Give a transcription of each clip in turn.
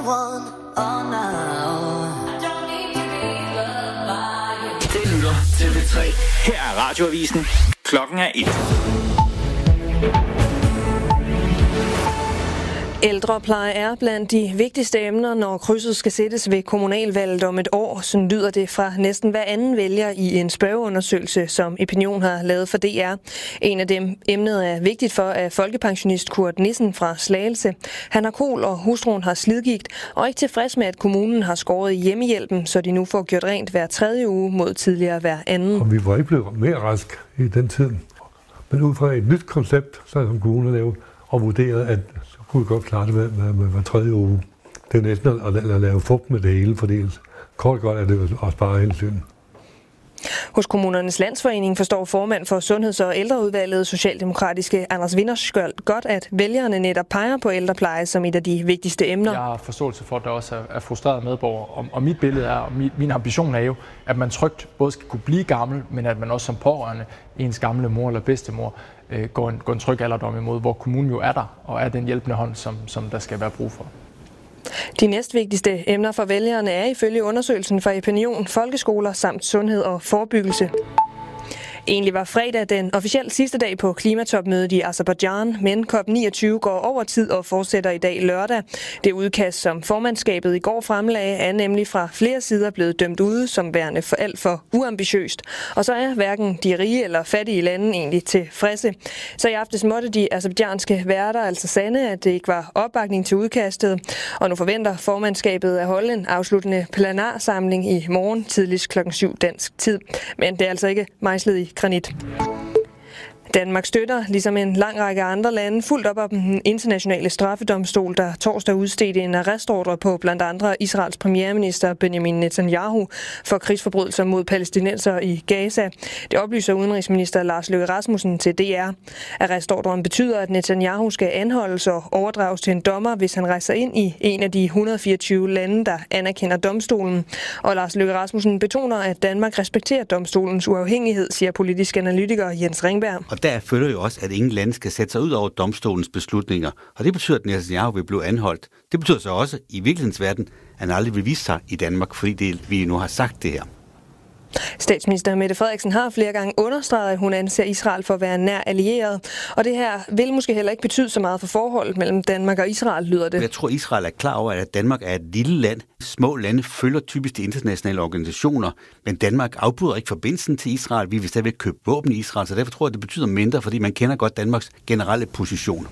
one, oh no. Det lytter til P3. Her er Radioavisen. Klokken er 1. Ældrepleje er blandt de vigtigste emner, når krydset skal sættes ved kommunalvalget om et år. Sådan lyder det fra næsten hver anden vælger i en spørgeundersøgelse, som Opinion har lavet for DR. En af dem emnet er vigtigt for, at folkepensionist Kurt Nissen fra Slagelse. Han har kol, og hustruen har slidgigt, og er ikke tilfreds med, at kommunen har skåret i hjemmehjælpen, så de nu får gjort rent hver 3. uge mod tidligere hver anden. Og vi var ikke blevet mere rask i den tid. Men ud fra et nyt koncept, som kommunen lavede, og vurderede, at kunne godt klare det med hver 3. uge. Det er næsten at lave fugt med det hele, fordi kort godt er det at spare hensyn. Hos Kommunernes Landsforening forstår formand for Sundheds- og Ældreudvalget, socialdemokratiske Anders Vinderskjold, godt, at vælgerne netop peger på ældrepleje som et af de vigtigste emner. Jeg har forståelse for, at der også er frustrerede medborgere, og mit billede er, og min ambition er jo, at man trygt både skal kunne blive gammel, men at man også som pårørende, ens gamle mor eller bedstemor, går en tryg alderdom imod, hvor kommunen jo er der, og er den hjælpende hånd, som der skal være brug for. De næstvigtigste emner for vælgerne er ifølge undersøgelsen fra Opinion, folkeskoler samt sundhed og forebyggelse. Egentlig var fredag den officielt sidste dag på klimatopmødet i Aserbajdsjan, men COP29 går over tid og fortsætter i dag lørdag. Det udkast, som formandskabet i går fremlagde, er nemlig fra flere sider blevet dømt ude som værende for alt for uambitiøst. Og så er hverken de rige eller fattige lande egentlig tilfredse. Så i aftes måtte de aserbajdsjanske værter altså sande, at det ikke var opbakning til udkastet. Og nu forventer formandskabet at holde en afsluttende plenarsamling i morgen tidligst kl. 7 dansk tid. Men det er altså ikke mejslet i granit. Danmark støtter, ligesom en lang række andre lande, fuldt op om den internationale straffedomstol, der torsdag udstedte en arrestordre på blandt andre Israels premierminister Benjamin Netanyahu for krigsforbrydelser mod palæstinenser i Gaza. Det oplyser udenrigsminister Lars Løkke Rasmussen til DR. Arrestordren betyder, at Netanyahu skal anholdes og overdrages til en dommer, hvis han rejser ind i en af de 124 lande, der anerkender domstolen. Og Lars Løkke Rasmussen betoner, at Danmark respekterer domstolens uafhængighed, siger politisk analytiker Jens Ringberg. Og der følger jo også, at ingen lande skal sætte sig ud over domstolens beslutninger. Og det betyder, at Netanyahu vil blive anholdt. Det betyder så også, i virkelighedens verden, at han aldrig vil vise sig i Danmark, fordi vi nu har sagt det her. Statsminister Mette Frederiksen har flere gange understreget, at hun anser Israel for at være nær allieret. Og det her vil måske heller ikke betyde så meget for forholdet mellem Danmark og Israel, lyder det. Jeg tror, Israel er klar over, at Danmark er et lille land. Små lande følger typisk de internationale organisationer, men Danmark afbryder ikke forbindelsen til Israel. Vi vil stadigvæk købe våben i Israel, så derfor tror jeg, det betyder mindre, fordi man kender godt Danmarks generelle position.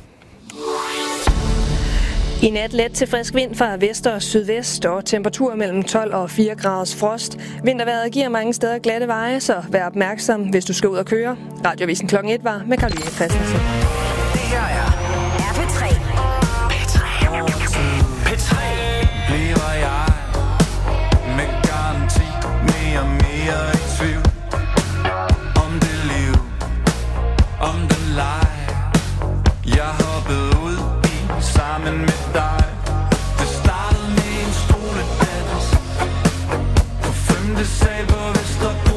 I nat let til frisk vind fra vest og sydvest og temperatur mellem 12 og 4 graders frost. Vintervejret giver mange steder glatte veje, så vær opmærksom, hvis du skal ud og køre. Radioavisen klokken 1 var med Karoline Christensen. Det her er P3. P3. P3. Bliver jeg med garanti mere i tvivl om det liv, om den leg, jeg hoppede ud i sammen med dig. Det startede med en skoledans på 5. sal på Vesterbro.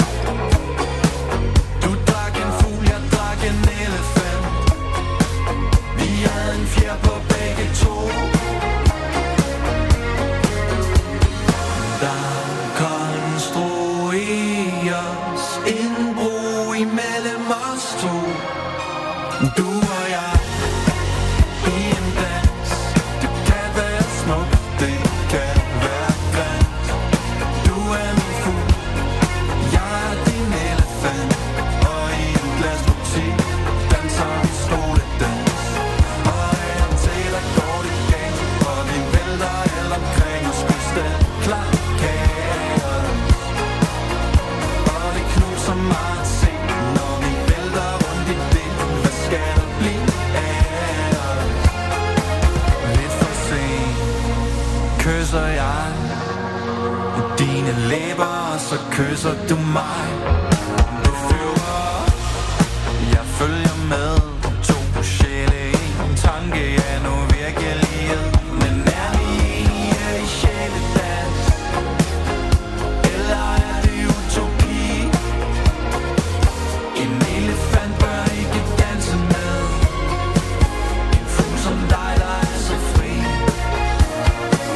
Du drak en fugl, jeg drak en elefant. Vi havde en fjer på begge to. Der konstrueres en bro imellem os to. Du og jeg i en dans. Det kan være smukt, det kan være grimt. Du er min fugl, jeg er din elefant. Og i en glasbutik danser vi skoledans. Og af og til der går det galt, og vi vælter alt omkring os. Klar kaos. Og det knuser meget at se, når vi vælter rundt i det. Hvad skal der blive af os? Lidt for sent kysser jeg dine læber, og så kysser du mig. Du flyver, jeg følger med. To sjæle, en tanke er nu virkelighed. Men er vi enige i sjæledans? Eller er det utopi? En elefant bør ikke danse med en fugl som dig, der er så fri.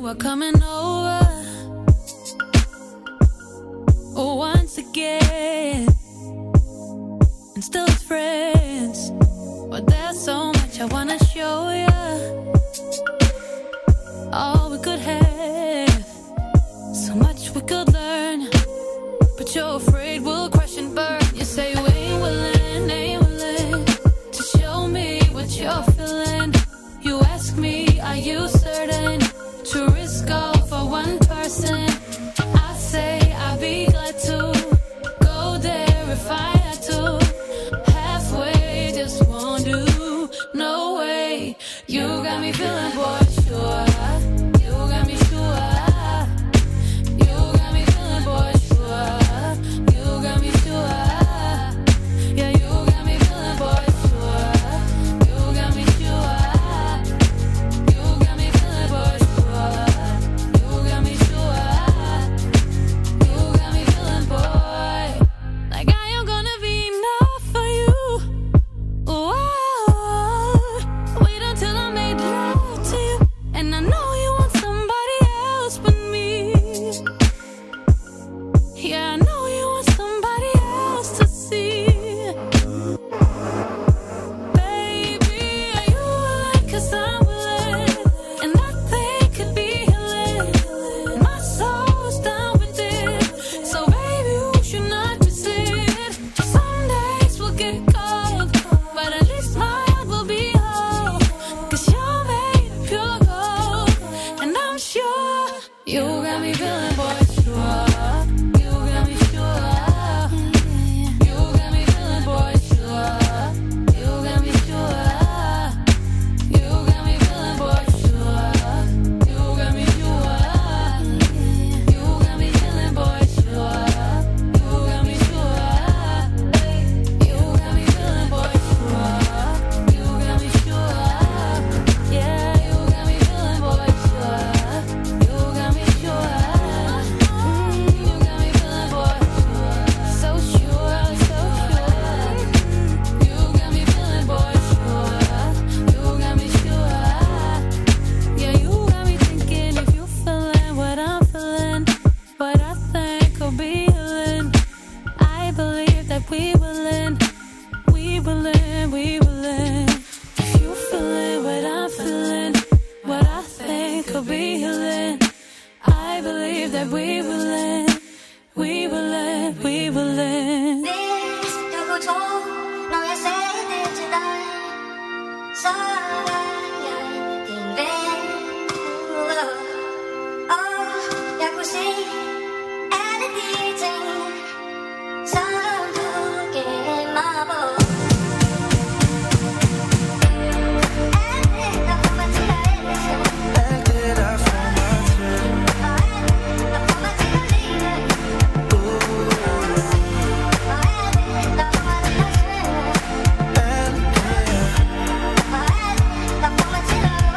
you are coming over once again, and still as friends. But there's so much I wanna show you, all we could have, so much we could learn. But you're afraid we'll crash and burn. You say you ain't willing to show me what you're feeling. You ask me, are you certain to risk all for one person? I say I'd be glad to go there if I had to. Halfway just won't do, no way. You got me feeling, boy, sure. You got me sure. You got me feeling, boy, sure. You got me sure. Yeah, you got me feeling, boy, sure. You got me sure. You got me feeling, boy, sure. You got me sure. You got me feeling, boy, like I am gonna be enough for you. Whoa, wait until I made love to you, and I know you want somebody else but me. Yeah, I know you want somebody else to see. Baby, are you willing? 'Cause I'm willing, and nothing could be healing. My soul's down with it, so baby, you should not resist. Some days we'll get cold, but at least my heart will be whole. 'Cause you're made of pure gold, and I'm sure you got me feeling, boy, sure. You got me sure. You got me feeling, boy, sure. You got me sure. You got me feeling, boy, sure. You got me sure. You got me feeling, boy, sure. You got me sure. You got me feeling, boy, sure. You got me sure. Yeah, you got me feeling, boy, sure. You got me sure. You got me feeling, boy, sure. So sure, so sure. You got me feeling, boy, sure. You got me sure. Yeah, you got me thinking if you feeling what I'm feeling, what I think could be healing. I believe that we will end. We will end, we will end. If you feeling what I'm feeling, what I think could be healing. I believe that we will end. We will end, we will end. Hvis du kunne tro, når jeg sagde det til dig, så var jeg din ven. Og jeg kunne se alle de ting, som du gemmer bort. Alt det, der får mig til at elske. Alt det, der får mig til. Og alt det, der får mig til at leve. Og alt det, der får mig til at svømme. Alt det, Og alt det, der får mig til at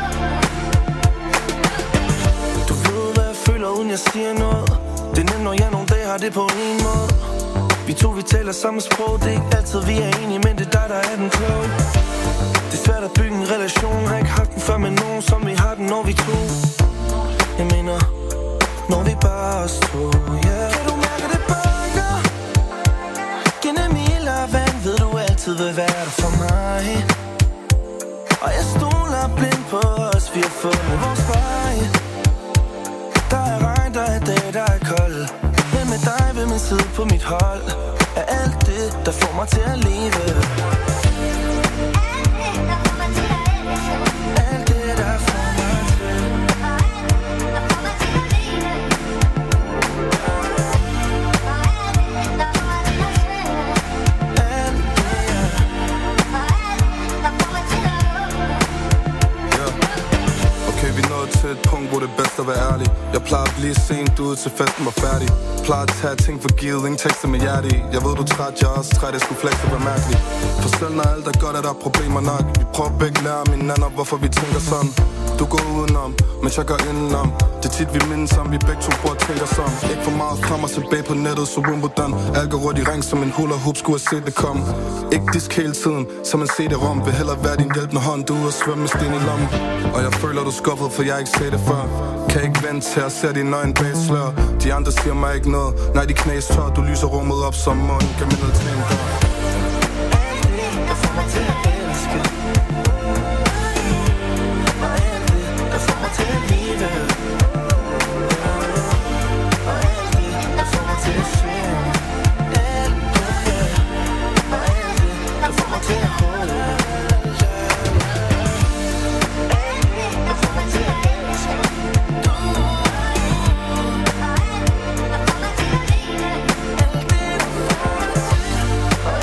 du ved, hvad jeg føler, uden jeg siger noget. Det er nemt, når jeg nogle dage har det på en måde. Vi to, vi taler samme sprog. Det er ikke altid, vi er enige, men det er dig, der er den kloge. Det er svært at bygge en relation. Har ikke haft den før med nogen, som vi har den, når vi to. Jeg mener, når vi bare os to, yeah. Kan du mærke det banker? Gennem ild og vand ved du altid vil være der for mig. Og jeg stoler blind på os, vi har fundet vores vej. Der er regn, der er dag, der er kold. Men med dig ved min side på mit hold er alt det, der får mig til at leve. Alt det, der får mig til at elske. Alt det, der får mig til. Og alt det, der får mig til at leve. Og alt det, der får mig til at svømme. Alt det, Og alt det, der får mig til at Okay, vi nåede til et punkt, hvor det er bedst at være ærlig. Jeg plejer at blive sent ud til festen var færdig. Plejer at tage ting for givet, ingen tekster med hjerte i. Jeg ved du er træt, jeg er også træt, jeg skulle flexe og være mærkelig. For selv når alt er godt, er der problemer nok. Vi prøver begge lære mine nander, hvorfor vi tænker sådan. Du går udenom, men jeg går indenom. Det er tit vi mindes om, vi begge to bor og tænker som. Ikke for meget krammer tilbage på nettet, så Wimbledon. Alt går rundt i ring som en hula hoop, skulle have set det komme. Ikke disk hele tiden, som en CD-rom. Vil hellere være din hjælpende hånd, du er ude og svømme med sten i lommen. Og jeg føler du er skuffet, for jeg ikke set det før. Kan ikke vente til at se dine øjne bag slør. De andre siger mig ikke noget, nej de knæs tør. Du lyser rummet op som munden, kan minde til en dør. Der får mig til at elske. Og alt det, der får mig til at lide. Og alt det, der får mig til at svømme. Alt det, og alt det, der får mig til at holde. Alt det, der får mig til at elske. Og alt det, der får mig til at lide. Alt det, der får mig til at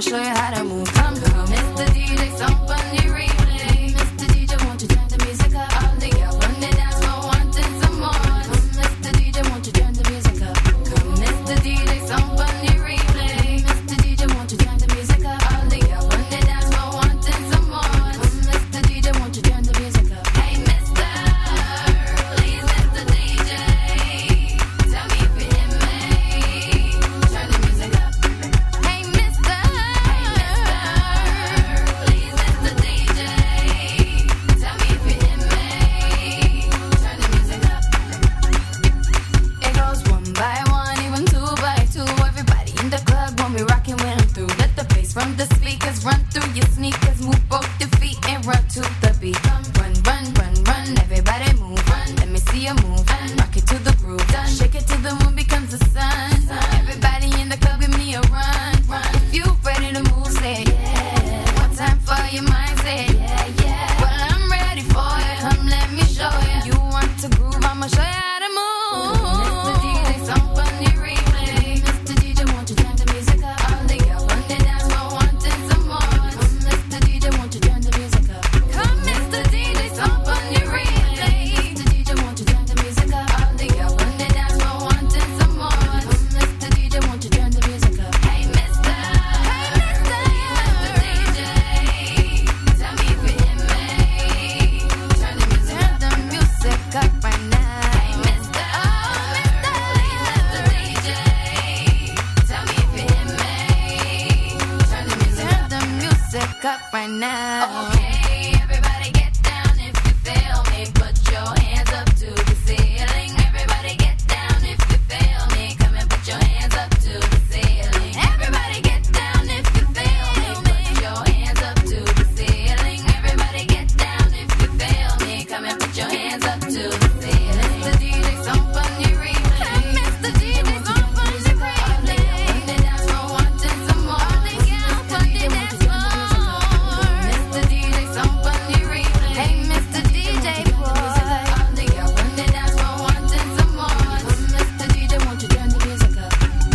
show you how to move. Come, Mr. DJ, stomp on the replay. Mr. DJ, won't you turn the music up? All the girls on the dance floor wanting some more. Mr. DJ, won't you turn the music up? Come, Mr. DJ, stomp on the replay. Mr. DJ, won't you turn the music up? All the girls on the dance floor wanting some more. Mr. DJ, won't you turn the music up? Hey, Mr. Please, Mr. DJ, tell me if you hear me. Turn the music up. Hey, Mr. Please, Mr. DJ, tell me if you hear me. Turn the music up. It goes one by one, even two by two. Everybody in the club when we rockin' when I'm through. Let the bass from the speakers run through your sneakers. Move both your feet and run to the beat. Run, run, run, run. Everybody move. Run. Let me see you move. Rock it to the groove. Shake it till the moon becomes the sun. Everybody in the club, give me a run. If you ready to move, say yeah. One time for your mind, say yeah, yeah. Well, I'm ready for it. Come, let me show you. You want to groove? I'ma show you how to move. Mr. DJ, stomp on the replay. Mr. DJ, won't you turn the music up? All the girls on the dance floor wanting some more. Mr. DJ, won't you turn the music up? Come, Mr. DJ, stomp on the replay. Mr. DJ, won't you turn the music up? All the girls on the dance floor wanting some more. Mr. DJ, won't you turn the music up? Hey, Mr. DJ, tell me if you hear me. Turn the music up right now. Hey, Mr. DJ, tell me if you hear me. Turn the music up right now. Okay, everybody get down if you feel me. Put your hands up to the ceiling. Everybody get down if you feel me. Come and put your hands up to the ceiling. Everybody get down if you feel me. Put your hands up to the ceiling. Everybody get down if you feel me. Come and put your hands up to the ceiling. Mr. DJ, stomp on the replay. Mr. DJ, stomp on the replay. On the dance floor wanting some more. All the girls on the dance floor. Mr. DJ, stomp on the replay. Hey, Mr. DJ, boy. All the girls on the dance floor wanting some more. Mr. DJ, won't you turn the music up?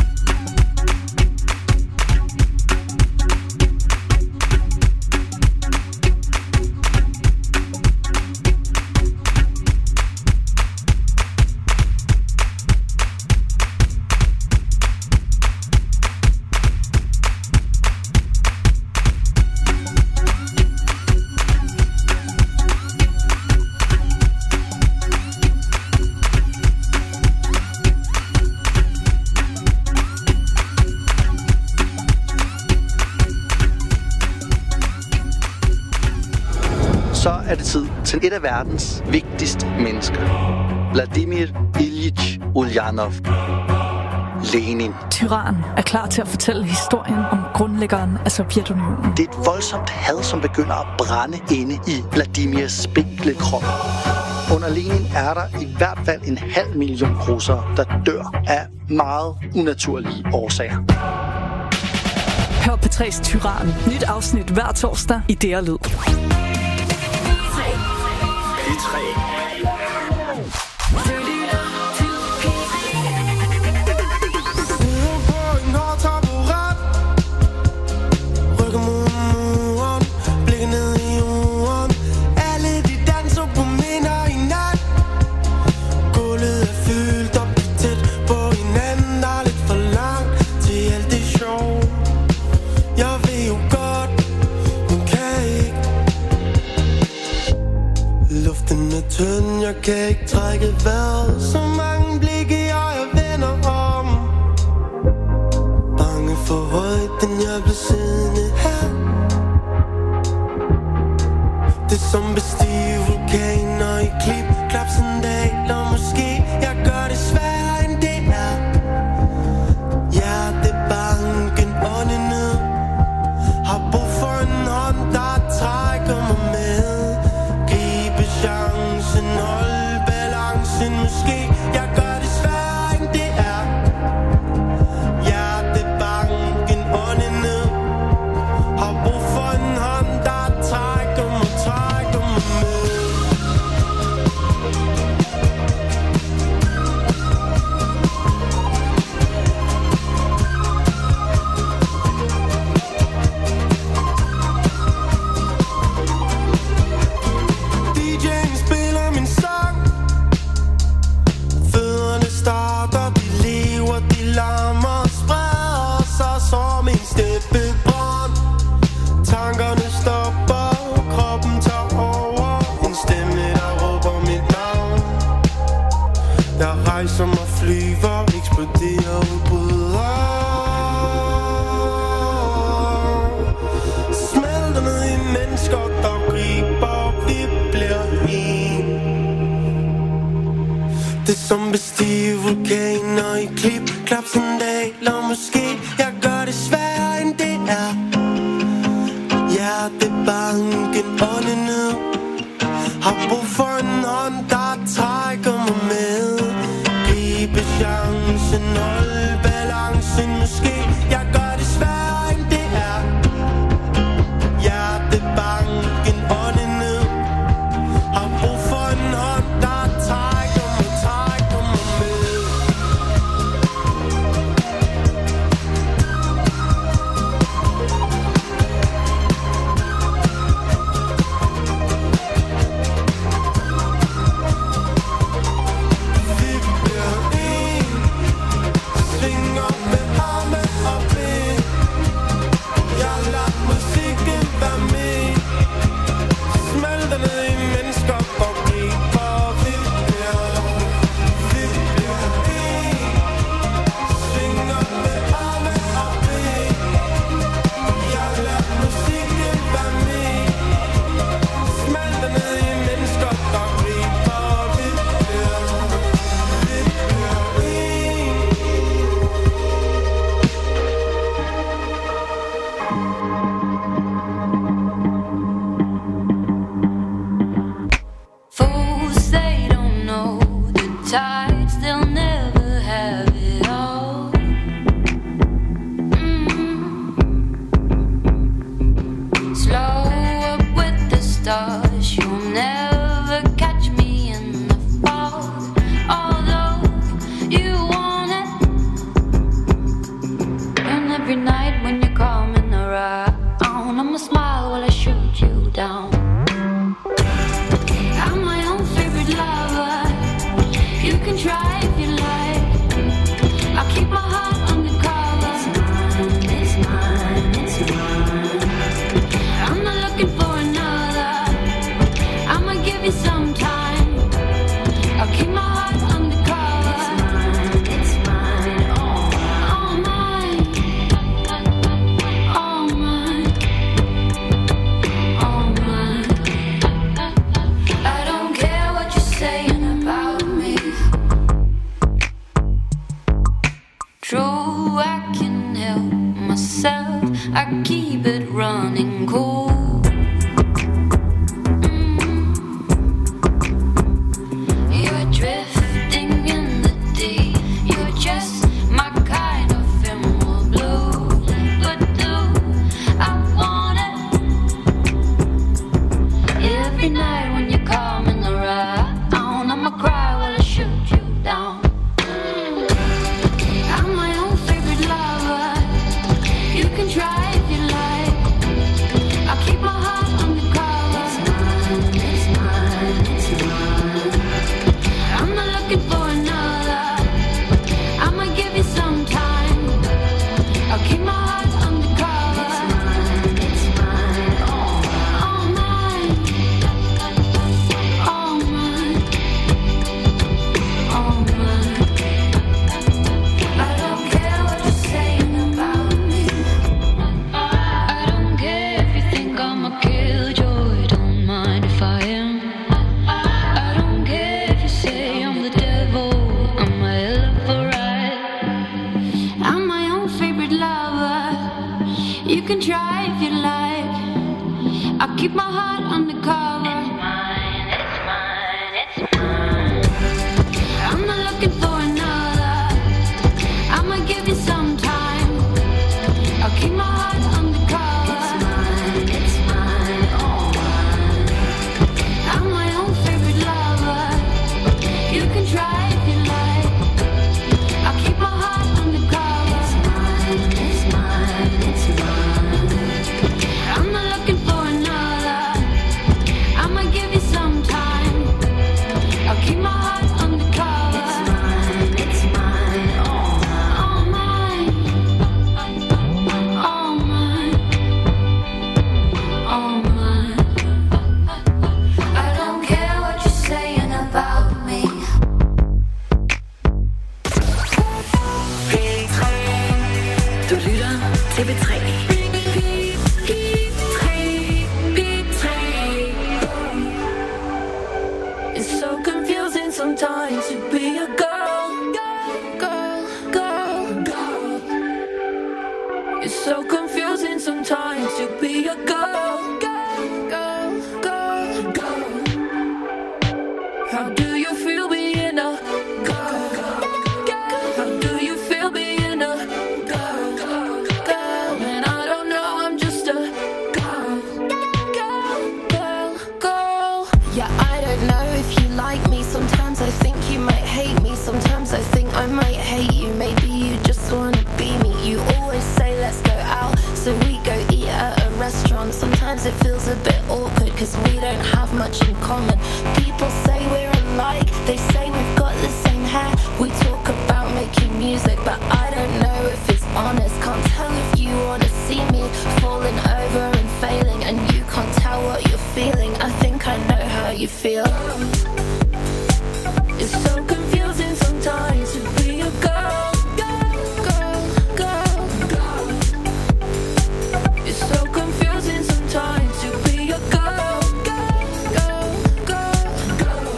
Så er det tid til et af verdens vigtigste mennesker. Vladimir Ilyich Ulyanov. Lenin. Tyran er klar til at fortælle historien om grundlæggeren af Sovjetunionen. Det er et voldsomt had, som begynder at brænde inde i Vladimirs spinkle krop. Under Lenin er der i hvert fald 500.000 russere, der dør af meget unaturlige årsager. Hør P3's Tyran. Nyt afsnit hver torsdag i DR Lyd. P3. Jeg kan ikke trække vejret. Så mange blikke jeg vender om. Bange for højden, jeg blev siddende her. Det er som bestige vulkaner i klip, klapsendaler. Måske jeg gør det sværere end det er. Hjertebanken åndende har brug for en hånd, der trækker mig med. Gribe chancen, hold balancen. Måske jeg gør det sværere end det er. Hjertebanken åndende har brug for en hånd, der trækker mig med. fordi jeg udbryder. Smelter ned i mennesker, der griber, vi bliver en. Det er som bestige vulkaner i klip-klap-sandaler. Måske jeg gør det sværere end det er. Hjertebanken ånde ned. Har brug for en hånd, der trækker mig med. Gribe chancen, holde balancen. Måske jeg gør det sværere end det er. Hjertebanken ånde ned. Har brug for en hånd, der trækker mig med. Yeah, I don't know if you like me. Sometimes I think you might hate me. Sometimes I think I might hate you. Maybe you just wanna be me. You always say let's go out, so we go eat at a restaurant. Sometimes it feels a bit awkward, cause we don't have much in common. People say we're alike, they say we've got the same hair. We talk about making music, but I don't know if it's honest. Can't tell if you wanna see me falling over and failing, and you can't tell what you're feeling. I think I know how you feel. It's so confusing sometimes to be a girl, girl, girl, girl. It's so confusing sometimes to be a girl, girl, girl, girl.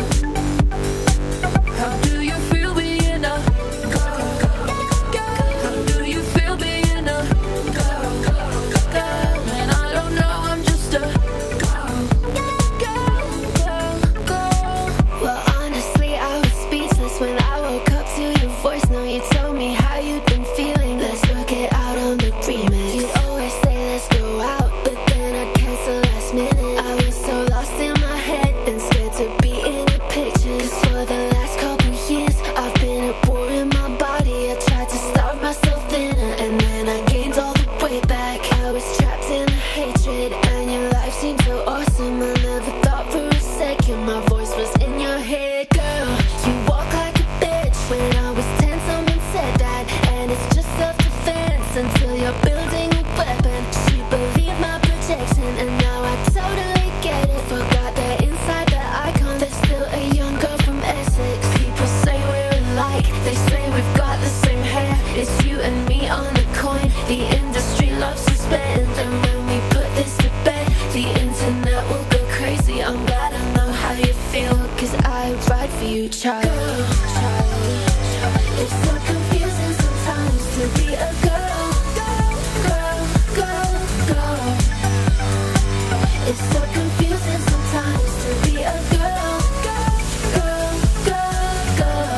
How do you feel being a girl, girl? How do you feel being a girl, girl? And I don't know, I'm just a girl, girl, girl. Well, honestly, I was speechless when I woke up to your voice. Now you told me how you'd been feeling. Let's work it out on the remix. You'd always say let's go out, but then I'd cancel last minute. I was so lost in my head and scared to be in your pictures. 'Cause for the last couple years, I've been at war in my body. I tried to starve myself thinner, and then I gained all the way back. I was trapped in the hatred, and your life seemed so awesome. I never thought for a second my voice was in your head. Girl, you walk like a bitch. When I was 10, someone said that, and it's just self-defense until you're building a weapon. She believed my protection, and now I totally get it. Forgot that inside the icon, there's still a young girl from Essex. People say we're alike, they say we've got the same hair. It's you and me on the coin. The industry loves to spend, and when we put this to bed, the internet will go crazy. I'm glad I know how you feel, 'cause I ride for you, child. It's so confusing sometimes to be a girl, girl, girl, girl. It's so confusing sometimes to be a girl, girl, girl, girl.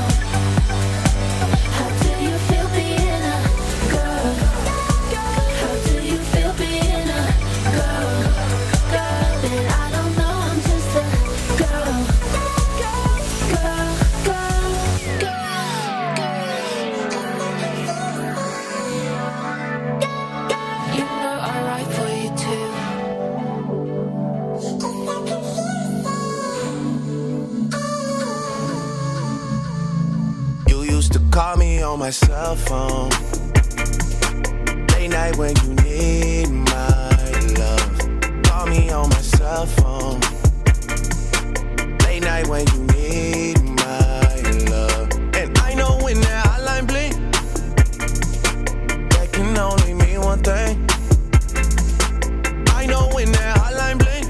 How do you feel being a girl? How do you feel being a girl, girl? And I don't know, I'm just a girl, girl, girl, girl, You know I write for you too. You used to call me on my cell phone, late night when you need my love. Call me on my cell phone, late night when you need my love. And I know when that hotline blink, that can only mean one thing. I know when that hotline blink,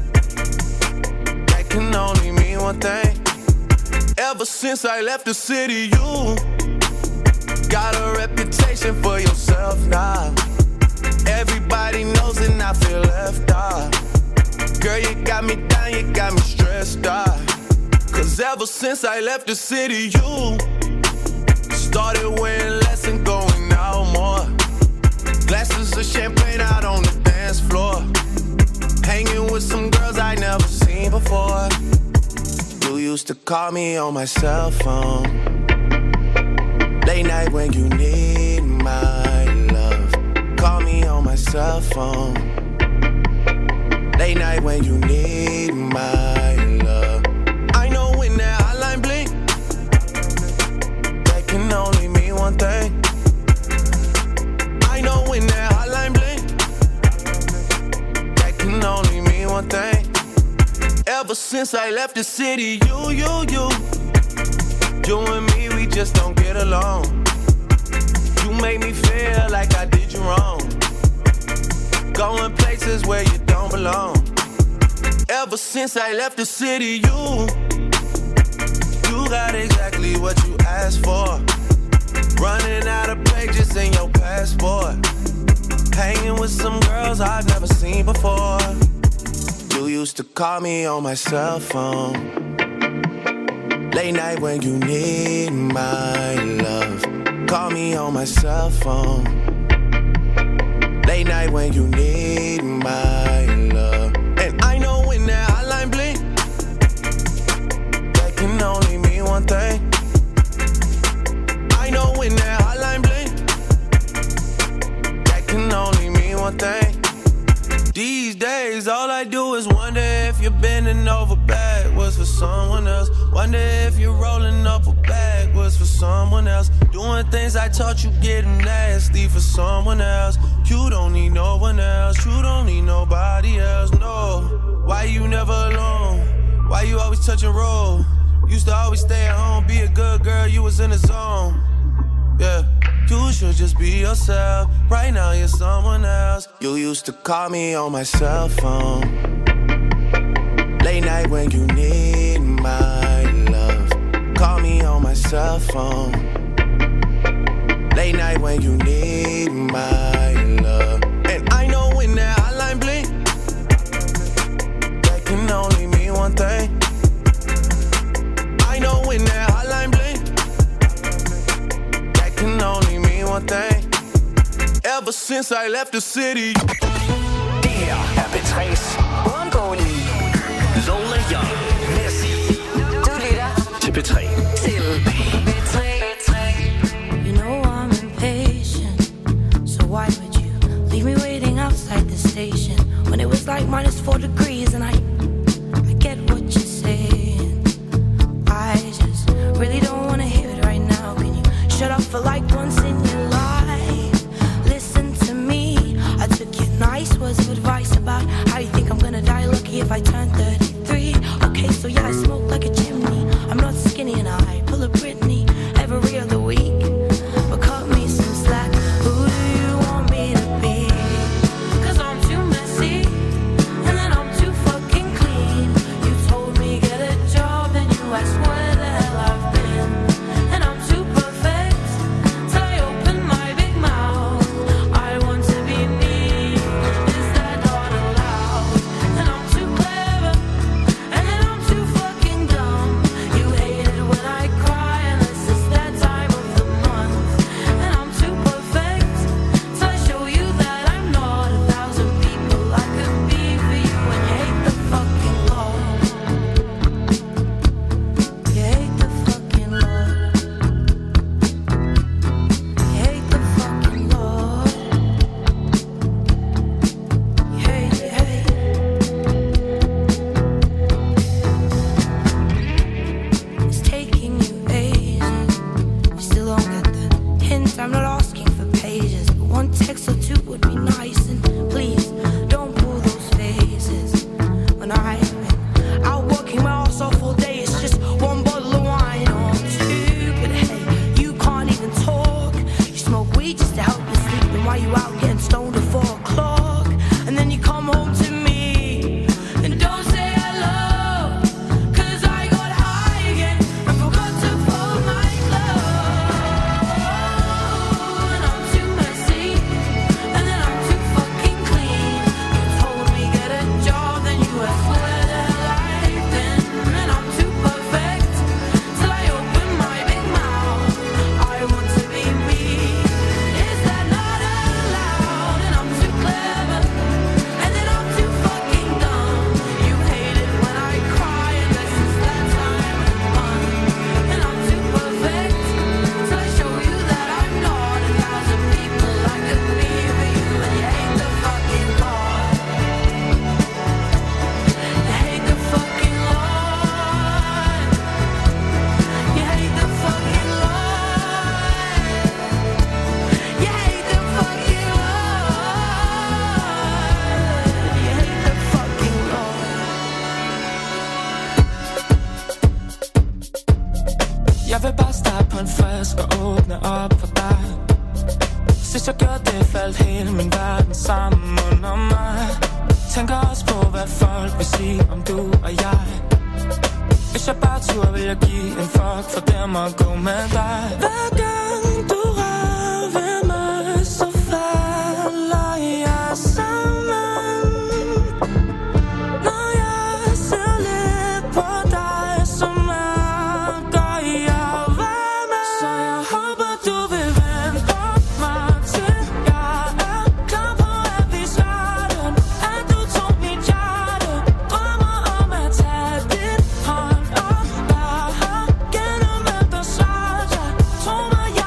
that can only mean one thing. Ever since I left the city, you got a reputation for yourself now. Everybody knows and I feel left out. Girl, you got me down, you got me stressed out. 'Cause ever since I left the city, you started wearing less and going out more. Glasses of champagne out on the dance floor, hanging with some girls I never seen before. You used to call me on my cell phone, late night when you need my love. Call me on my cell phone, late night when you need my love. I know when that hotline blink, that can only mean one thing. I know when that hotline blink, that can only mean one thing. Ever since I left the city, you and me, we just don't get along. You made me feel like I did you wrong, going places where you don't belong. Ever since I left the city, you got exactly what you asked for. Running out of pages in your passport, hanging with some girls I've never seen before. You used to call me on my cell phone, late night when you need my love. Call me on my cell phone, late night when you need my love. And I know when that hotline blink, if you're bending over backwards for someone else. Wonder if you're rolling up or backwards for someone else. Doing things I taught you, getting nasty for someone else. You don't need no one else, you don't need nobody else, no. Why you never alone? Why you always touch and roll? Used to always stay at home, be a good girl, you was in the zone. Yeah, you should just be yourself. Right now you're someone else. You used to call me on my cell phone. Late night when you need my love. Call me on my cell phone. Late night when you need my love. And I know when that hotline blink, that can only mean one thing. I know when that hotline blink, that can only mean one thing. Ever since I left the city. Det her er P3's uundgåelige Lola Young. Messi. Du lytter til P3. til P3. You know I'm impatient, so why would you leave me waiting outside the station when it was like -4 degrees? And I get what you're saying. I just really don't wanna hear it right now. Can you shut up for like once in your life? Listen to me. I took your nice words of advice about how you think I'm gonna die lucky if I turn 33. Okay, so yeah, I smoke like a chimney. I'm not skinny and I pull a Britney every other week. But cut me some slack. Who do you want me to be? 'Cause I'm too messy and then I'm too fucking clean. You told me get a job and you asked where the hell I've been. And I'm too perfect till I open my big mouth. I want to be me. Is that not allowed? And I'm too clever and then I'm too fucking dumb. You hate it when I cry unless it's that time of the month. And I'm too perfect till I show you that I'm not 1,000 people I could be for you. And you hate the fucking law. You hate the fucking law. You hate the fucking law. You hate, you hate. It's taking you ages. You still don't get the hint. I'm not asking for pages, but one text or two would be nice. And please don't pull those faces. When I've been out working my ass off all day, it's just one bottle of wine or two. But hey, you can't even talk. You smoke weed just to help you sleep. And while you out getting stoned at 4 o'clock, and then you come home to me and don't say hello. 'Cause I got high again and forgot to fold my clothes. And I'm too messy and then I'm too fucking clean. You told me get a job, then you asked where the hell I've been. And I'm too perfect till I open my big mouth. I want to be me. Is that not allowed? And I'm too clever and then I'm too fucking dumb. You hate it when I cry unless it's that time of the month. And I'm too perfect till I show you that I'm not 1,000 people I could be for you. And you hate the fucking law. You hate the fucking law. You hate the fucking law. You hate the fucking law. You hate the fucking law. Jeg vil bare starte på en frisk og åbne op for dig. Sidst jeg gjorde det, faldt hele min verden sammen under mig. Tænker også på, hvad folk vil sige om du og jeg. Hvis jeg bare turde, vil jeg give en fuck for dem at gå med dig. Hver gang du rører ved mig, så falder jeg sammen. Når jeg ser lidt på dig, så mærker jeg varme. Så jeg håber, du vil vente mig til jeg er klar på, at vi starter. At du tog mit hjerte, drømmer om at tage dit hånd op. Bare gennem et passage, tro mig,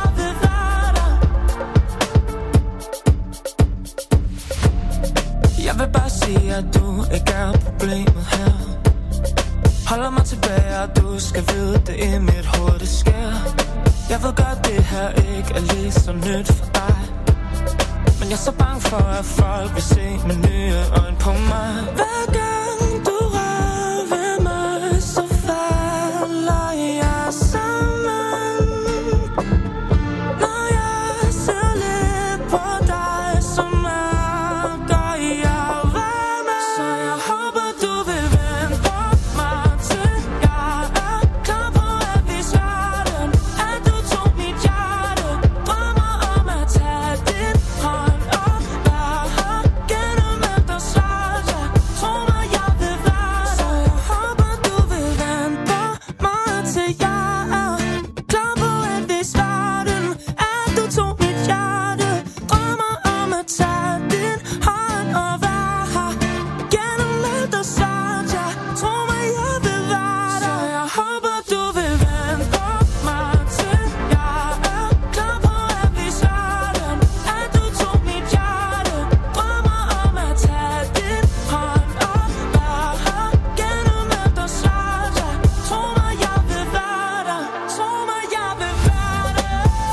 Holder mig tilbage, og du skal vide det i mit hoved, det sker. Jeg ved godt, det her ikke er lige så nyt for dig, men jeg er så bange for, at folk vil se med nye øjne på mig. Hver gang du rører ved mig, så falder jeg sammen. Når jeg ser lidt på dig, så mærker jeg varme. Så jeg håber, du vil vente på mig, til jeg er klar på at vise verden, at du tog mit hjerte. Drømmer om at tage din hånd og være her gennem eftersøgelser. Tro mig, jeg vil være der. Så jeg håber, du vil vente på mig, til jeg er klar på at vise verden, at du tog mit hjerte. Drømmer om at tage din hånd og være her gennem eftersøgelser. Tro mig, jeg vil være der. Så jeg håber, du vil vente på mig, til jeg er klar på at vise verden, at du tog mit hjerte. Drømmer om at tage din hånd og være her gennem eftersøgelser. Tro mig, jeg vil være der. Tro mig, jeg vil være der.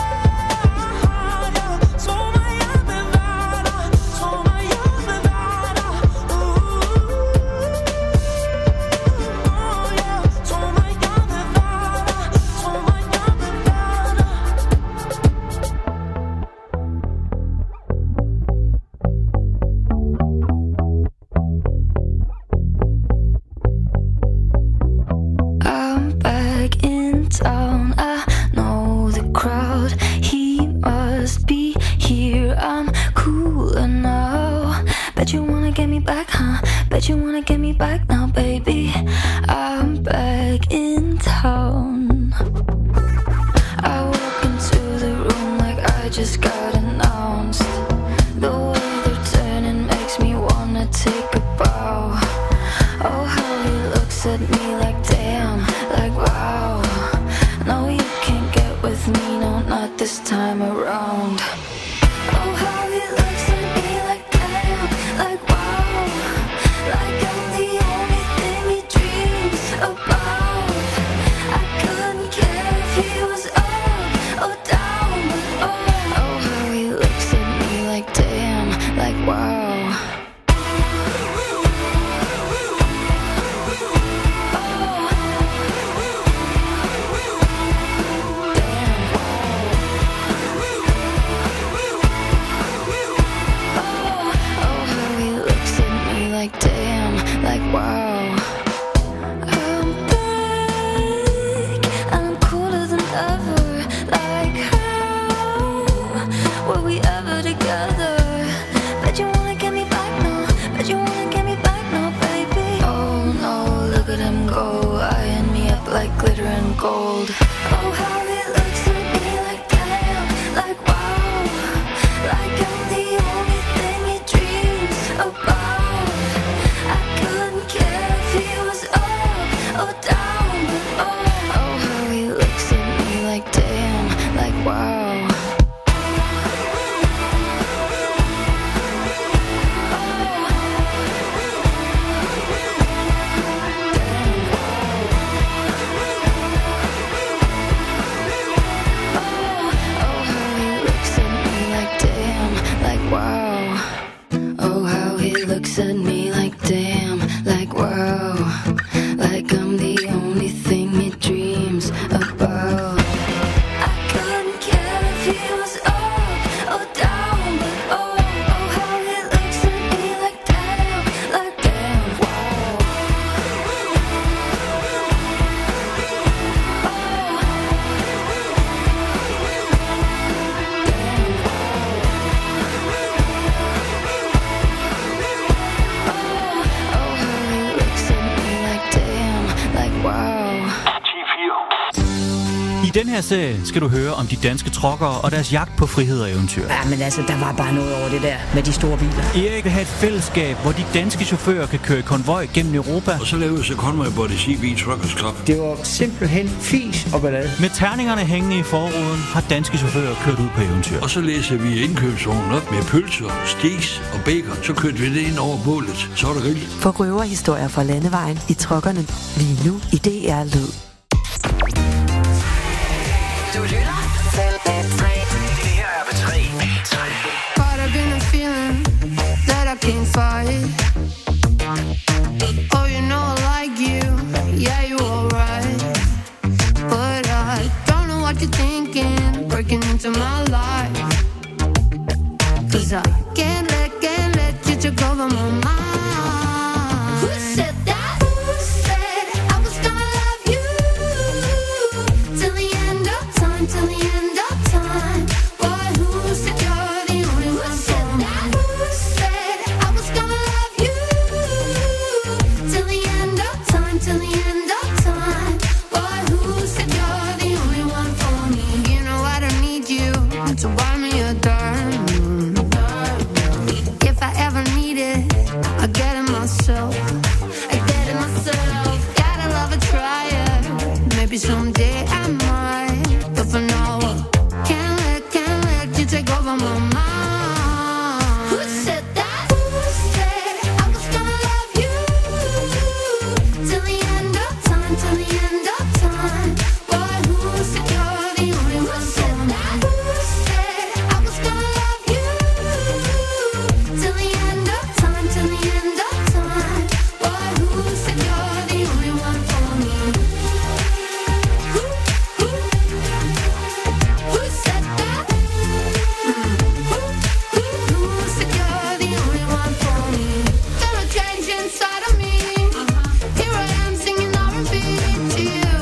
Tro mig, jeg vil være der. Tro mig, jeg vil være der. Tro mig, jeg vil være der. Tro mig, jeg I'm back in town. I know the crowd. He must be here. I'm cooler now. Bet you wanna get me back, huh? Bet you wanna get me back now, baby. I'm back in town. I walk into the room like I just got announced. The way they're turning makes me wanna take a bow. Oh, how he looks at me like damn, like wow. No, you can't get with me, no, not this time around. Oh, how he looks at me like damn, like wow. Like I'm the only thing he dreams about. I couldn't care if he was up or down, but oh, how he looks at me like damn, like wow. Like damn, like wow. I'm back, and I'm cooler than ever. Like how were we ever together? Bet you wanna get me back now. Bet you wanna get me back now, baby. Oh no, look at him go, eyeing me up like glitter and gold. Oh, how he looks at me like damn, like wow. Like I'm the only thing he dreams about. Oh, down, but oh, how he looks at me like damn, like wow. Oh, how he looks at me like damn, like wow. Oh, how he looks at me like damn, like wow. Like I'm the only thing he dreams about. I couldn't care if he was up or down, but oh, how he looks at me like damn, wow. Oh, how he looks at me like damn, den her serie skal du høre om de danske truckere og deres jagt på frihed og eventyr. Ja, men altså, der var bare noget over det der med de store biler. Erik vil have et fællesskab, hvor de danske chauffører kan køre i konvoj gennem Europa. Og så lavede så Conway Body CB Truckers Club. Det var simpelthen fis og ballade. Med terningerne hængende i forruden har danske chauffører kørt ud på eventyr. Og så læser vi indkøbsvognen op med pølser, steaks og bacon. Så kørte vi det ind over bålet. Så var der grill. For røverhistorier fra landevejen i truckerne lige nu i DR Lyd. Du lytter til P3. Det her er P3. Caught up in a feeling that I can't fight. Oh, you know I like you. Yeah, you alright. But I don't know what you're thinking. Breaking into my life. 'Cause I can't let you take over my mind. Who said that? Who said I was gonna love you till the end of time, till the end of time? Boy, who said you're the only one for me? Who said I was gonna love you till the end of time, till the end of time? Boy, who said you're the only one for me? You know I don't need you to buy me a dime. If I ever need it, I get it myself. I get it myself. Gotta love a tryer. Maybe someday I might. But for now, can't let you take over my mind. Who said that? Who said I was gonna love you till the end of time, till the end of time? Boy, who said you're the only one for me? Who said I was gonna love you till the end of time, till the end of time? Boy, who said you're the only one for me? Who said that? Who said you're the only one for me? Feel a change inside of me. Here I am singing R&B to you.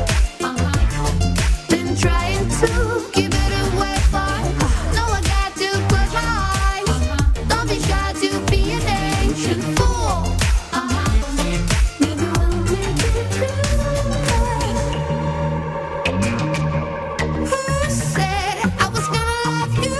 Been trying to keep it away, but no, I got to close my eyes. Don't be shy to be an ancient fool. Maybe we'll make it through. Who said I was gonna love you?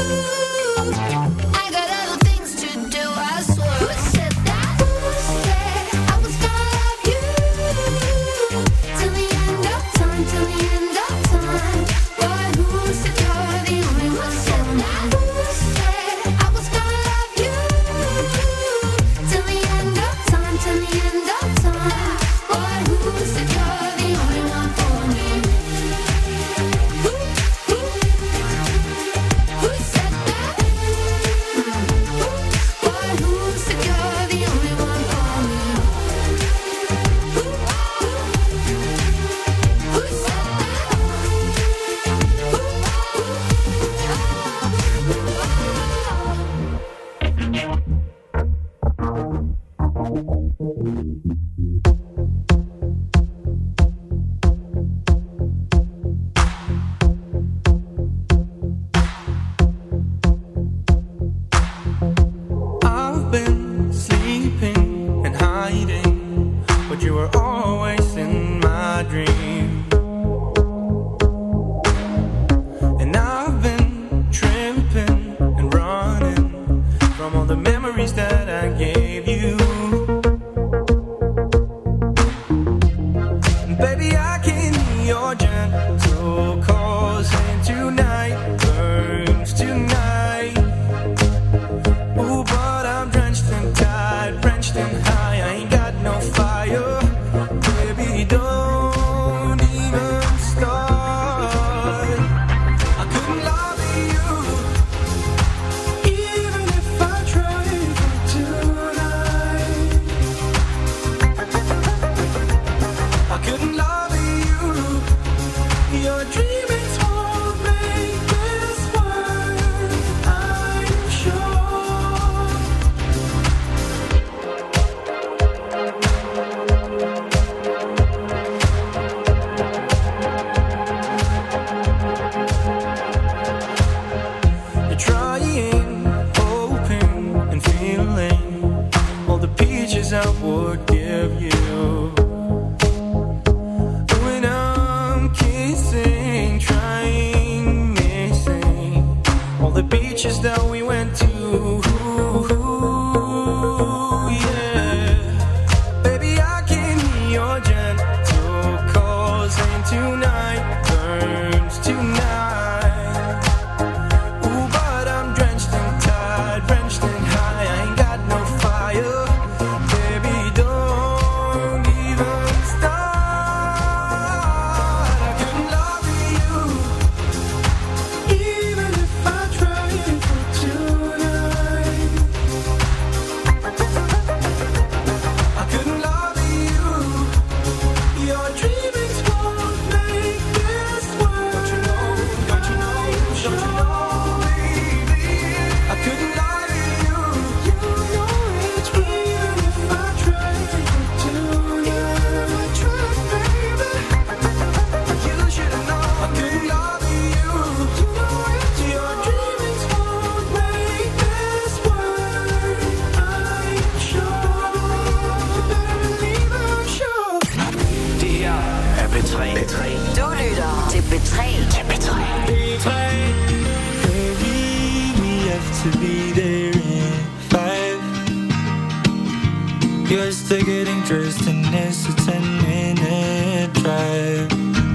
I got other things to do, I swear. Who said that? Who said I was gonna love you till the end of time, till the end of time? Boy, who said you're the only one for me? Who said I was gonna love you till the end of time, till the end of time? Boy, who said you're the only one for me? Who said that? Boy, who said you're the only one for me? Who said I've been sleeping and hiding, but you were always in my dream. And I've been tripping and running from all the memories that I gave you. Baby, I can hear your gentle calls, and tonight burns tonight. Ooh, but I'm drenched and tired, drenched and high. I ain't got no fire. Baby, don't beaches that we went to. Yeah, baby, I can hear your gentle calls, and tonight burns tonight. Ooh, but I'm drenched in tide, drenched in high. I ain't got no fire, baby, don't even start. I couldn't love you, even if I tried for tonight. I couldn't love you, your dreamings won't make this work. Don't you know, don't you know, don't you know, baby, I couldn't love you, you know it's even if I tried for tonight. Even if I tried, baby, you should've known. I couldn't love you, you know it's your dreamings won't make this work. I'm sure, you better believe I'm sure. Det her er P3. Du lytter til P3. Baby, we have to be there in 5. You're still getting dressed and it's a 10-minute drive.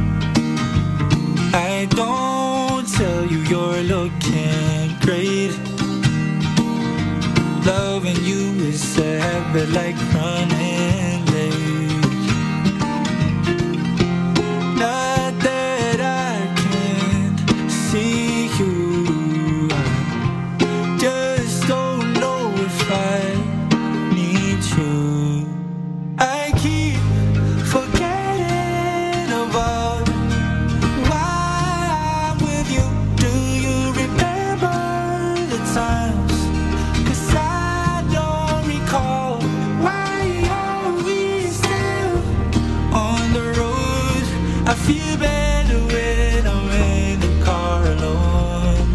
I don't tell you you're looking great. Loving you is a habit like running late. Not that I can't see you, I just don't know if I need you. I keep forgetting about why I'm with you. Do you remember the times? 'Cause I don't recall. Why are we still on the road? I feel better when I'm in the car alone.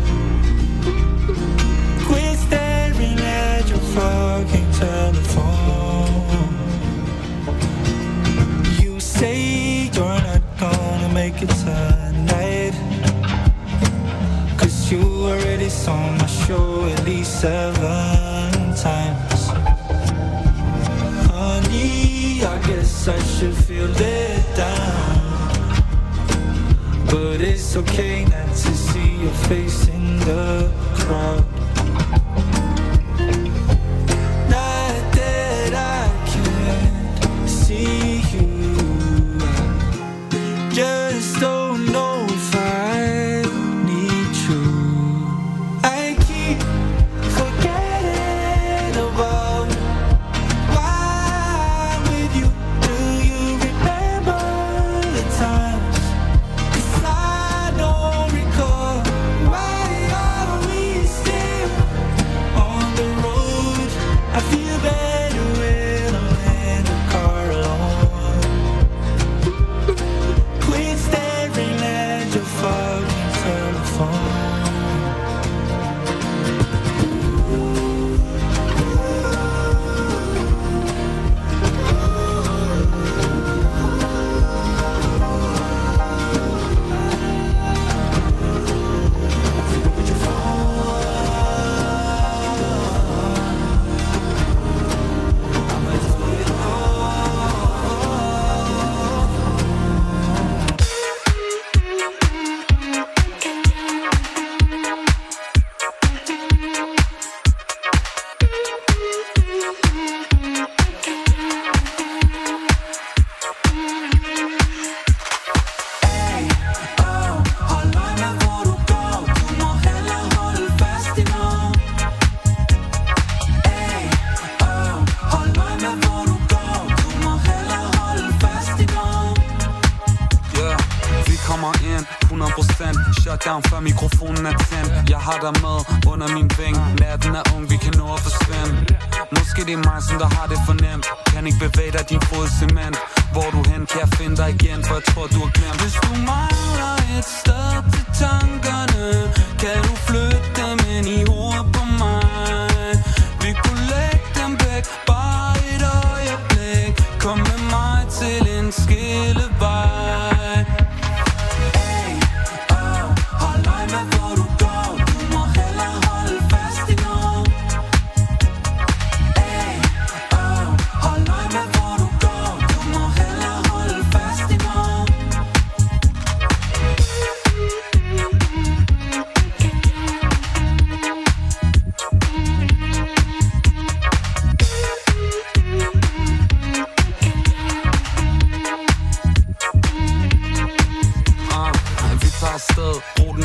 Quit staring at your fucking telephone. You say you're not gonna make it tonight, 'cause you already saw my show at least 7 times. Honey, I guess I should feel let down, but it's okay not to see your face in the crowd. Not that I can't see you, I just don't know if I need you. I keep forgetting about why I'm with you. Do you remember the times? 'Cause I don't recall. Why are we still on the road? I feel better when I'm in the car alone. Quit staring at your fucking telephone. Shutdown før mikrofonen er tændt. Jeg har dig med under min vinge. Natten er ung, vi kan nå at forsvinde. Måske det er mig, som der har det fornemt. Kan ikke bevæge dig din fod cement. Hvor du hen, kan jeg finde dig igen, for jeg tror du har glemt. Hvis du mangler et sted til tankerne, kan du flytte dem ind i hovedet på mig. Vi kunne lægge dem væk, bare et øjeblik. Kom med mig til en skillevej. Hold øje med hvor du går. Du må hellere holde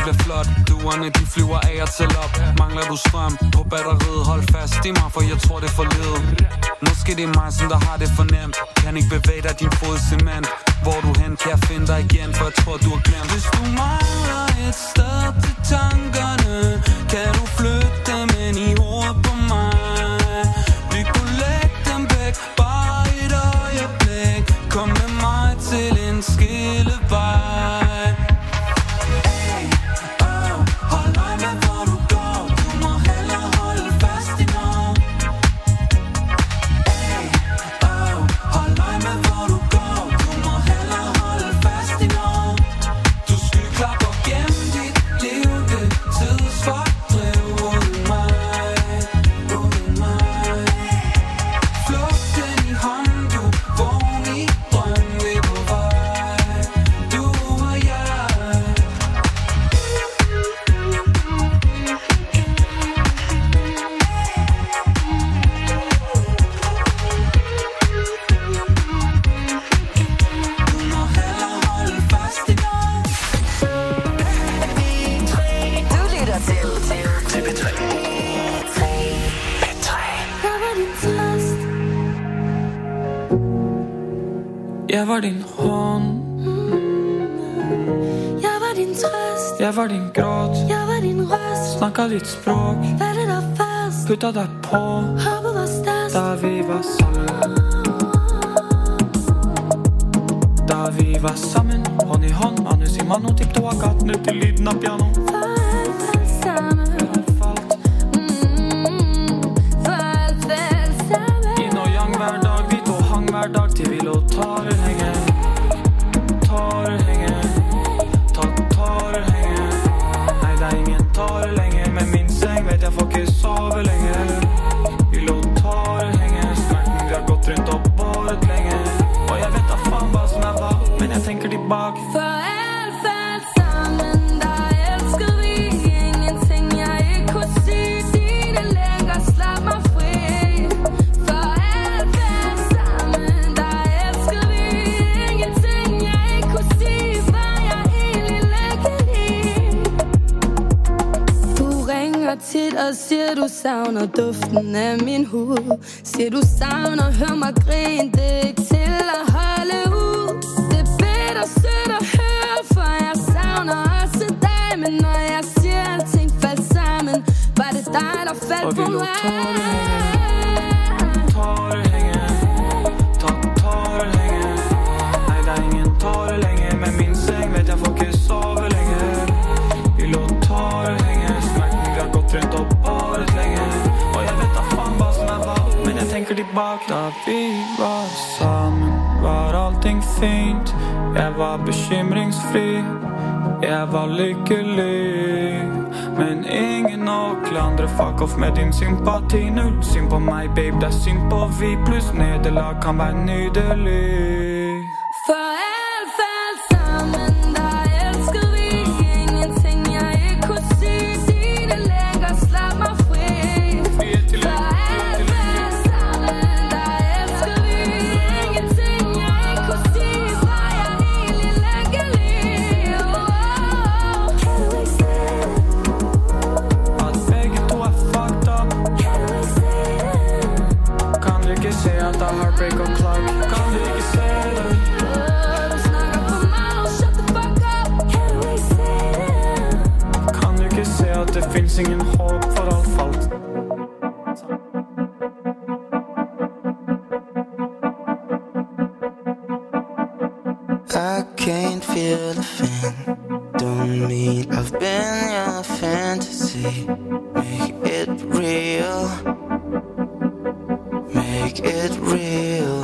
bliver flot. Duerne de flyver af og til op. Mangler du strøm på batteriet, hold fast i mig, for jeg tror det er forledet. Måske det er mig, som der har det for nemt. Kan ikke bevæge dig din fod cement. Hvor du hen, kan jeg finde dig igen, for jeg tror du har glemt. Hvis du mangler et sted til tankerne, kan du flytte dem ind i ord på mig. Vi kunne lægge dem væk, bare et øjeblik. Kom med mig til en skillevej. Jeg var din hånd. Jeg var din trøst. Jeg var din gråt. Jeg var din røst. Snakker dit språk. Hvad det der fast? Putter dig på. Håbet var størst. Da vi var sammen. Da vi var sammen. Hånd i hånd. Manus i mano. Tipp du har gatt ned til lyden av piano. For alt sammen. For alt sammen. Yin og yang hver dag. Vi to hang hver dag til vi lå tårer henge. Tårer henge. Tårer henge. Nei, det er ingen tårer lenger. Med min seng vet jeg får ikke sove lenger. Vi lå tårer henge. Smerten vi har gått rundt og båret lenge. Og jeg vet da faen hva som er hva, men jeg tenker tilbake. For alt sammen, da elskede vi ingenting jeg ikke kunne sige. Dine længer slap mig fri. For alt sammen, da elskede vi ingenting jeg ikke kunne sige. Var jeg egentlig lykkelig? Du ringer tit og siger du savner duften af min hud. Siger du savner, hør mig grine, det er ikke til at holde ud. Det er bedre sødt at høre, for jeg savner også dig. Men når jeg siger alting faldt sammen, var det dig der faldt på mig. Tårer hænge. Tårer hænge. Nej, der er ingen tårer længe. Med min seng vet jeg får ikke sove længe. Vi lå tårer hænge. Smerten vi har gått rundt og båret længe. Og jeg vet da faen hva som er hva, men jeg tenker tilbake. Da vi var sammen, var allting fint. Jeg var bekymringsfri. Jeg var lykkelig. Men ingen å klandre. Fuck off med din sympati. Null synd på meg, babe, det er synd på vi. Pluss nederlag kan være nydelig. For alt sammen, da elskede vi ingenting jeg ikke kunne sige. Dine længer slap mig fri. For alt sammen, da elskede vi ingenting jeg ikke kunne sige. Var jeg egentlig lykkelig? Kan du ikke se at begge to er fucked up? Kan du ikke se det? Kan du ikke se at der er heartbreak og clock? Kan du ikke se det? Du snakker for meget, shut the fuck up. Kan du ikke se det? Kan du ikke se at det finnes ingen håp for alt falt? I can't feel a thing. Don't mean I've been your fantasy. Make it real. Make it real.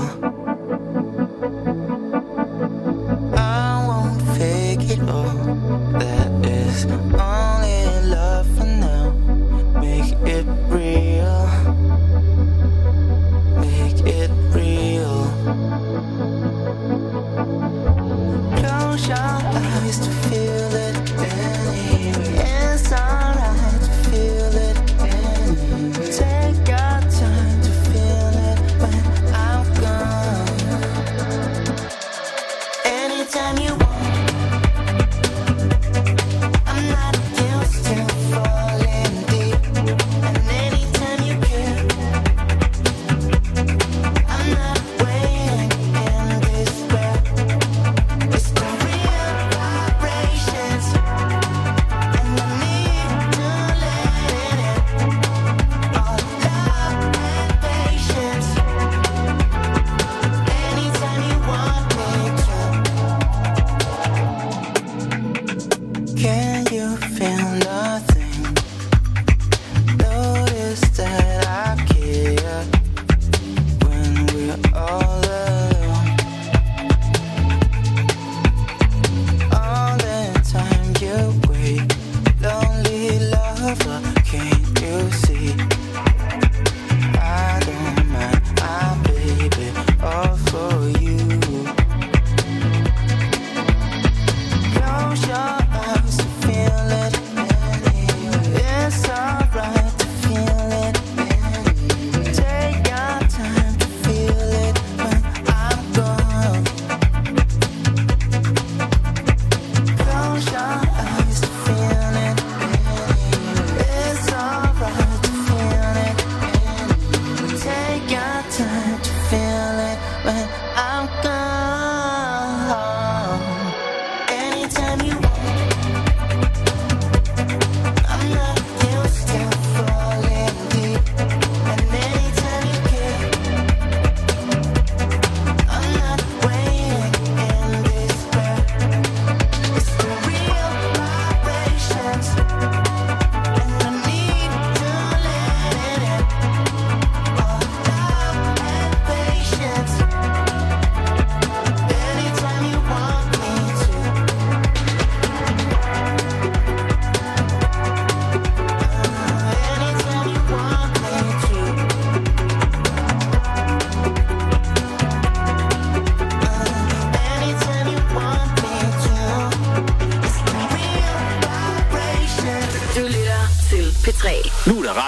I won't fake it all. That is only love for now. Make it real. Make it real. Close your eyes to feel it anyway. It's alright to feel it anyway. Take your time to feel it when I'm gone. Anytime you want. I'm not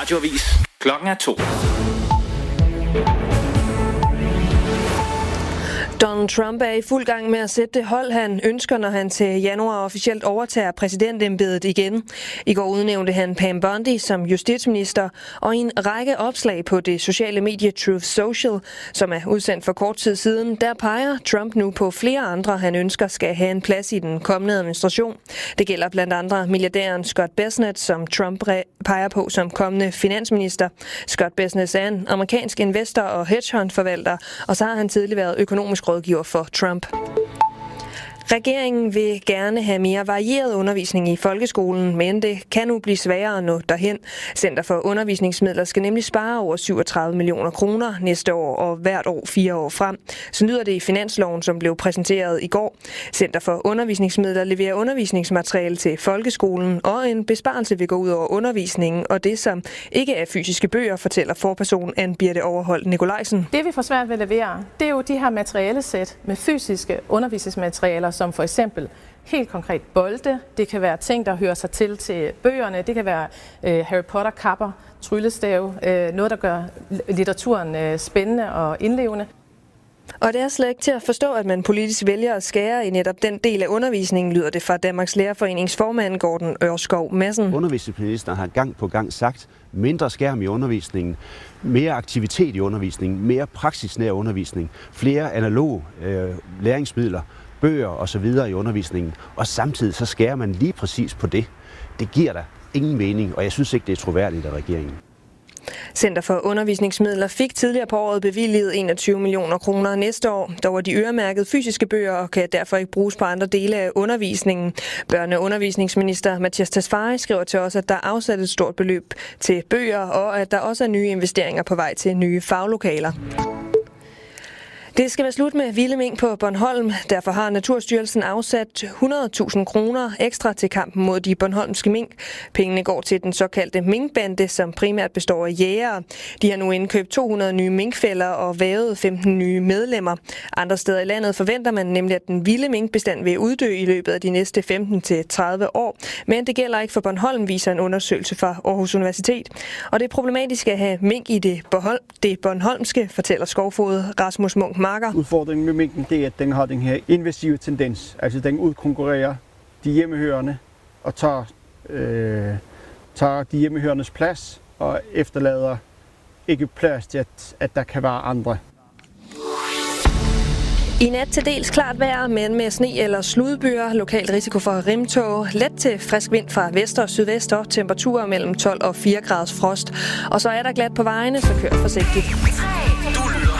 Radioavis. Klokken er 2. Donald Trump er i fuld gang med at sætte det hold, han ønsker, når han til januar officielt overtager præsidentembedet igen. I går udnævnte han Pam Bondi som justitsminister, og i en række opslag på det sociale medie Truth Social, som er udsendt for kort tid siden, der peger Trump nu på flere andre, han ønsker skal have en plads i den kommende administration. Det gælder blandt andre milliardæren Scott Bessent, som Trump peger på som kommende finansminister. Scott Bessent er en amerikansk investor og hedgehondforvalter, og så har han tidligere været økonomisk rådgiver for Trump. Regeringen vil gerne have mere varieret undervisning i folkeskolen, men det kan nu blive sværere at nå derhen. Center for Undervisningsmidler skal nemlig spare over 37 millioner kroner næste år og hvert år 4 år frem. Så lyder det i finansloven, som blev præsenteret i går. Center for Undervisningsmidler leverer undervisningsmateriale til folkeskolen, og en besparelse vil gå ud over undervisningen, og det som ikke er fysiske bøger, fortæller forperson Anne Birte Overholt Nikolajsen. Det vi får svært ved at levere, det er jo de her materialesæt med fysiske undervisningsmaterialer, som for eksempel helt konkret bolde. Det kan være ting, der hører sig til bøgerne. Det kan være Harry Potter-kapper, tryllestave, noget, der gør litteraturen spændende og indlevende. Og det er slet ikke til at forstå, at man politisk vælger at skære i netop den del af undervisningen, lyder det fra Danmarks Lærerforenings formand Gordon Ørskov Madsen. Undervisningsministeren har gang på gang sagt, mindre skærm i undervisningen, mere aktivitet i undervisningen, mere praksisnær undervisning, flere analoge læringsmidler, bøger osv. i undervisningen, og samtidig så skærer man lige præcis på det. Det giver der ingen mening, og jeg synes ikke, det er troværdigt af regeringen. Center for Undervisningsmidler fik tidligere på året bevilget 21 millioner kroner næste år. Dog er de øremærket fysiske bøger og kan derfor ikke bruges på andre dele af undervisningen. Børne- og undervisningsminister Mattias Tesfaye skriver til os, at der er afsat et stort beløb til bøger, og at der også er nye investeringer på vej til nye faglokaler. Det skal være slut med vilde mink på Bornholm. Derfor har Naturstyrelsen afsat 100.000 kroner ekstra til kampen mod de bornholmske mink. Pengene går til den såkaldte minkbande, som primært består af jægere. De har nu indkøbt 200 nye minkfælder og vævet 15 nye medlemmer. Andre steder i landet forventer man nemlig, at den vilde minkbestand vil uddø i løbet af de næste 15-30 år. Men det gælder ikke for Bornholm, viser en undersøgelse fra Aarhus Universitet. Og det er problematisk at have mink i det bornholmske, fortæller skovfoged Rasmus Munk Marker. Udfordringen med minken det er, at den har den her invasive tendens. Altså den udkonkurrerer de hjemmehørende og tager de hjemmehørendes plads og efterlader ikke plads til, at der kan være andre. I nat til dels klart vejr, men med sne eller sludbyer, lokal risiko for rimtog, let til frisk vind fra vest og sydvest og temperaturer mellem 12 og 4 graders frost. Og så er der glat på vejene, så kør forsigtigt. Du lytter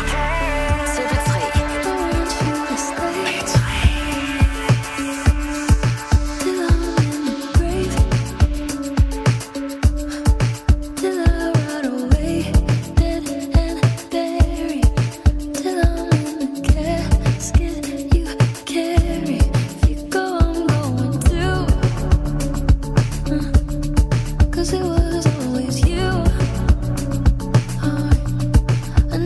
Cause it was always you.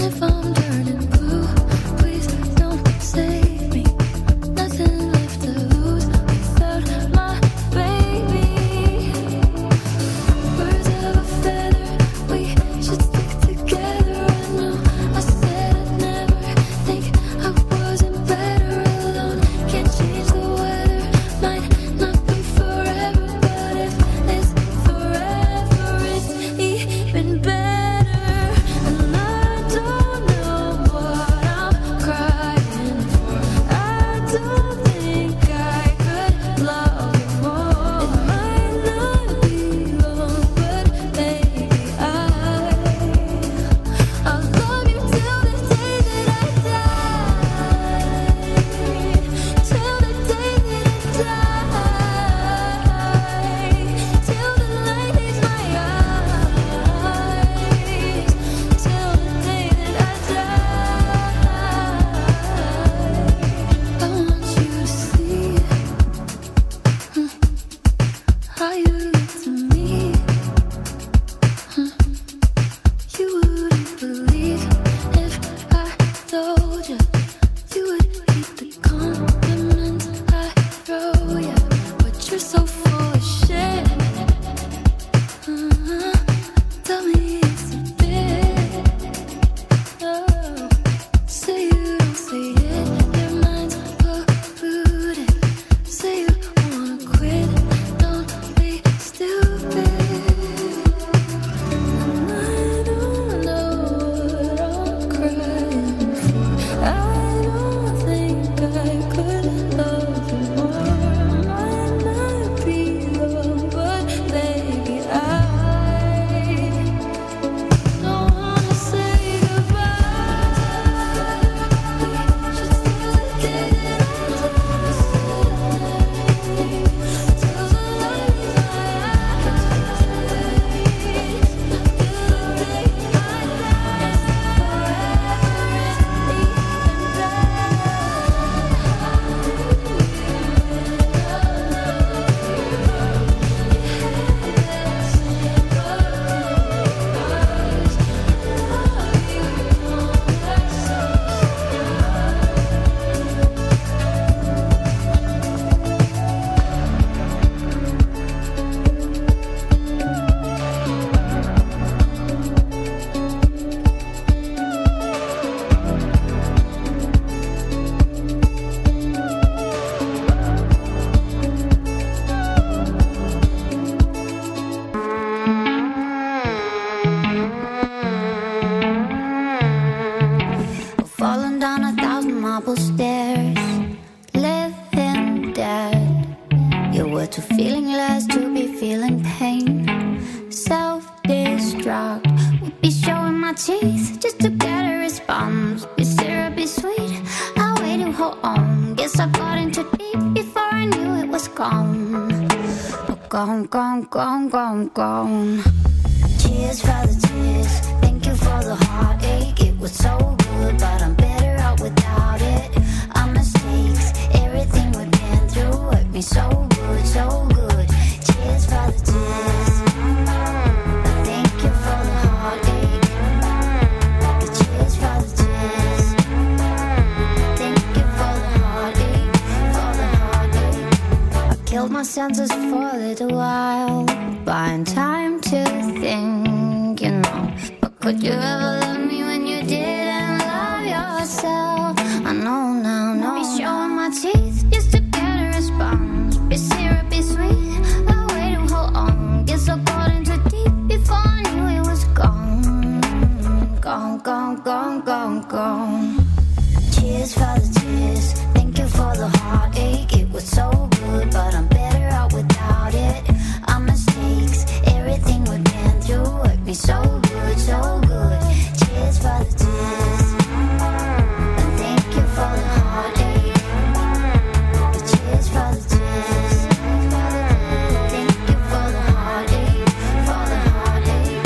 to feeling less, to be feeling pain. Self-destruct, would be showing my teeth just to get a response. Be syrupy sweet, I waited, hold on. Guess I got in too deep before I knew it was gone. Gone, gone, gone, gone, gone. Cheers for the tears, thank you for the heartache. It was so good, but I'm better out without it. Our mistakes, everything we've been through hurt me so good, so good. Cheers for the tears, thank you for the heartache. Cheers for the tears, thank you for the heartache, for the heartache. I killed my senses for a little while, buying time to think, you know. But could you ever love me when you didn't love yourself? I know now, no. Be showing my teeth just to get a response. Be syrupy sweet, I waited, hold on. Guess I got in too deep before I knew it was gone. Gone, gone, gone, gone, gone. Cheers for the tears, thank you for the heartache. It was so good, but I'm better out without it. Our mistakes, everything we've been through hurt me so good, so good. Cheers for the tears, and thank you for the heartache. Cheers for the tears, thank you for the heartache, for the heartache.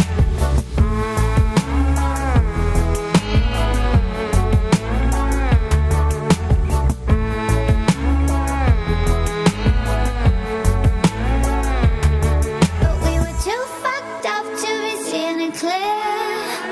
But we were too fucked up to be seeing it clear.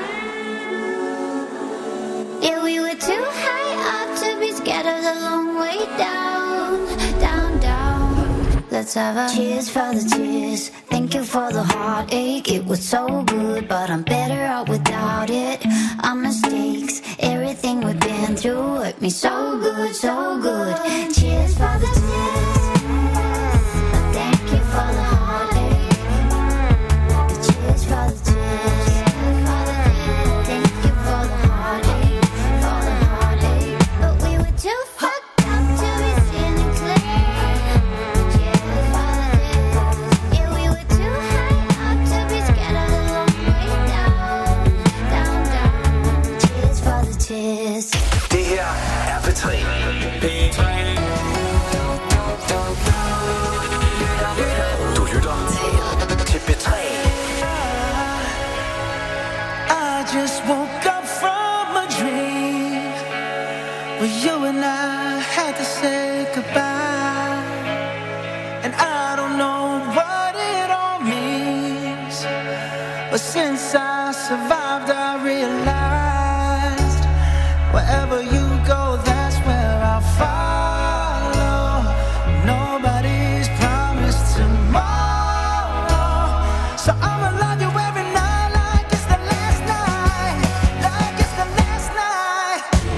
Yeah, we were too high up to be scared of the long way down, down, down. Let's have a cheers for the tears, thank you for the heartache. It was so good, but I'm better out without it. Our mistakes, everything we've been through hurt me so good, so good. Cheers for the tears, thank you for the heartache. Cheers for the tears, thank you for the heartache, for the heartache. But we were too fucked up to be seeing it clear. Cheers for the tears, yeah, we were too high up to be scared of the long way down, down, down. Cheers for the tears. Det her er P3. Du lytter til P3. I just woke up from a dream where you and I had to say goodbye. And I don't know what it all means, but since I survived,